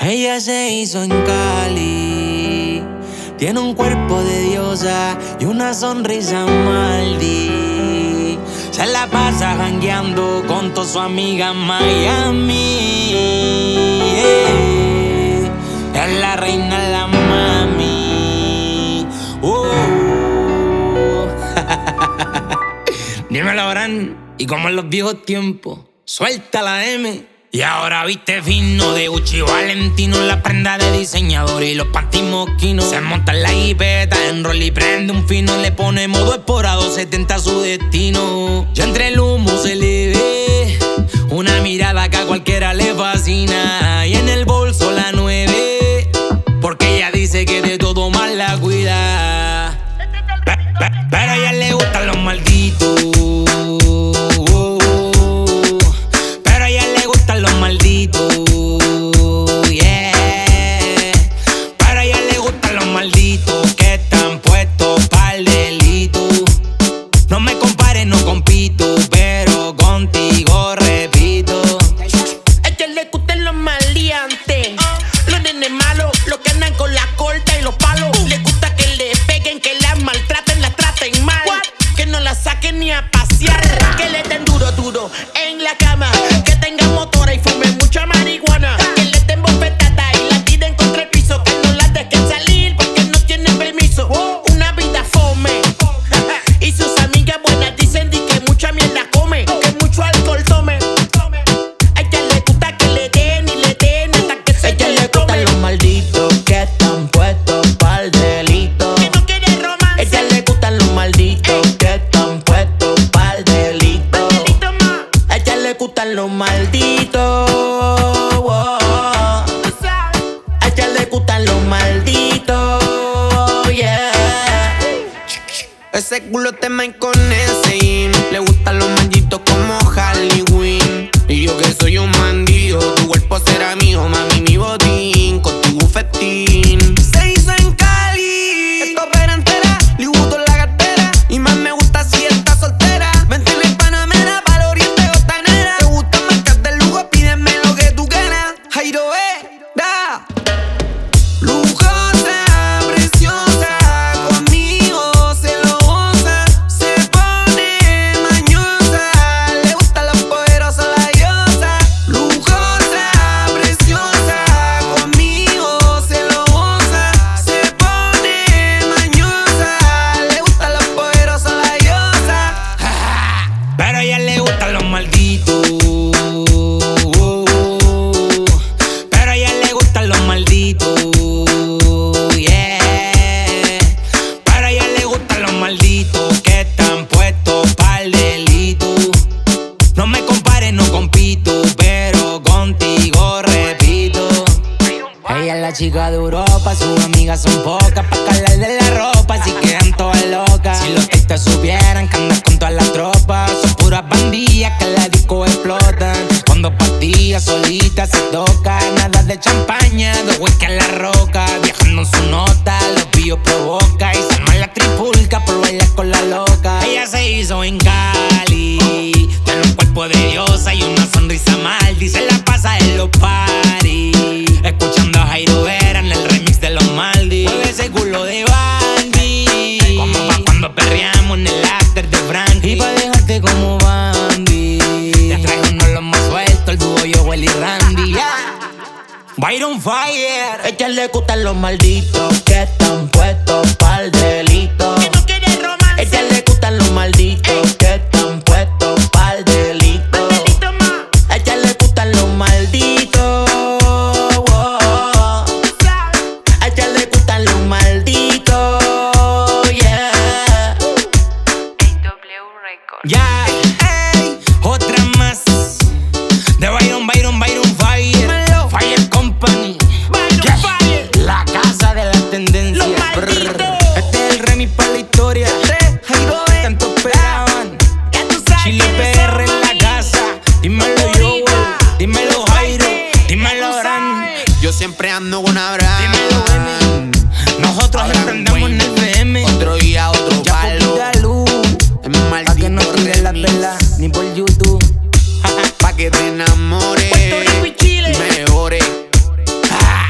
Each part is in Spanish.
Ella se hizo en Cali, tiene un cuerpo de diosa y una sonrisa Maldi. Se la pasa jangueando con toda su amiga en Miami. Es la reina, la mami. Dímelo, Bran. Y como en los viejos tiempos, suelta la M. Y ahora viste fino de Gucci Valentino, la prenda de diseñador y los panty moquinos. Se monta en la jipeta, en roll y prende un fino. Le pone modo esporado, 70 a su destino. Ya entre el humo se le ve una mirada que a cualquiera le fascina. Y en el bolso la 9, porque ella dice que de todo mal la cuida. Pero a ella le gustan los malditos. Los malditos, yeah. Para ella le gustan los malditos que están puestos pa'l delito. No me compares, no compito, pero contigo repito. A ella le gustan los maleantes, los nenes malos, los que andan con la corta y los palos. Le gusta que le peguen, que las maltraten, las traten mal. Que no la saquen ni a pasear, que le den duro, duro en la cama. Que tenga motora y fumen mucha marihuana. Que le den bofetada y la tiren contra el piso. Que no la dejen salir porque no tienen permiso. Una vida fome. Y sus amigas buenas dicen que mucha mierda come, que mucho alcohol tome. A ella le gusta que le den y le den hasta que se ella le tome. gustan los malditos que están puestos pa'l delito. Que no quiere romance. Ella le gustan los malditos que están puestos pa'l delito. A ella le gustan los malditos. A ella le gustan los malditos, yeah. Ese culo te me con ese. Le gustan los malditos como Halloween. Y yo que soy un bandido, tu cuerpo será mío, mami, mi botín, con tu bufetín. Se hizo en Cali, esto opera entera, le gustó la cartera. Y más me gusta si está soltera. Vente en Panamera, pa'l oriente costanera. Te gustan marcas de lujo, pídeme lo que tú quieras. Jairo, da. Lujosa, preciosa, conmigo se lo goza. Se pone mañosa, le gustan los poderosos, la diosa. Lujosa, preciosa, conmigo se lo goza. Se pone mañosa, le gustan los poderosos, la diosa. Pero a ella le gustan los malditos. Pero a ella le gustan los malditos, yeah. Pero a ella le gustan los malditos que están puestos pa'l delito. No me compares, no compito, pero contigo repito. Ella es la chica de Europa, sus amigas son pocas pa' calar de la ropa, así quedan todas locas. Si los te supieran que andas con todas las tropas, son puras bandillas que la disco explotan. Cuando pastillas solitas se tocan, nada de champaña, de whisky en la roca. Viajando en su nota, los pillos provoca y se arma la tripulca por bailar con la loca. Ella se hizo en Cali, tiene un cuerpo de diosa y una sonrisa Maldi. Se la pasa en los parties, escuchando a Jairo Vera en el remix de los Maldi. Mueve ese culo de Bambi, como pa' cuando perreamos en el after de Frankie. Y pa' dejarte como Bambi, te traigo uno de los más sueltos, el dúo Joel y Randy, yeah. Byron Fire. A ella le gustan los malditos que están puestos pa'l delito. Que no quiere romance. A ella le gustan los malditos que están puestos pa'l delito. A ella le gustan los malditos. A ella le gustan los malditos, yeah. Ya, ey, otra más de Byron Fire. Fire Company, Byron Fire. la casa de las tendencias. Los malditos. Este es el remix para la historia. Tanto esperaban. Ya tú sabes Chili quiénes PR son, en la mami. casa. Dímelo Joel, dímelo Jairo, dímelo Bran, Yo siempre ando con Abraham. dímelo Benny. Nosotros Abraham emprendemos en el FM. Otro día, otro Ya palo. poquita luz, Es pa' que no maldito tires la remix. vela ni por YouTube. Pa' que te enamores. Puerto Rico y Chile. Mejores. Ah,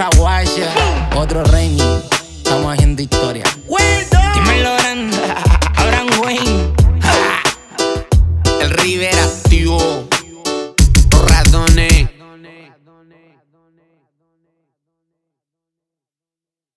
esa guacha. Otro remix, estamos haciendo historia. Vuelta.